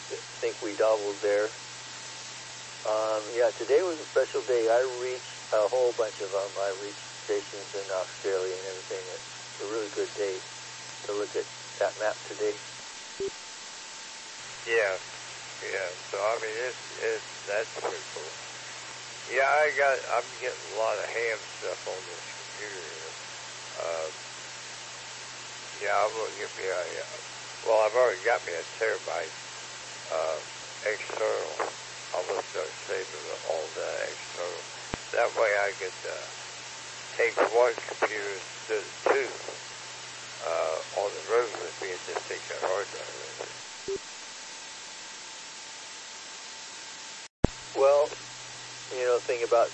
think we doubled there. Yeah, today was a special day. I reached a whole bunch of them. I reached stations in Australia and everything. It's a really good day to look at that map today. Yeah. So I mean, that's pretty cool. Yeah, I'm getting a lot of ham stuff on this computer. Yeah, I'm gonna get me well, I've already got me a terabyte external. I'm gonna start saving all that external. That way I could take one computer instead of two on the road with me and just take that hard drive with it. Well, thing about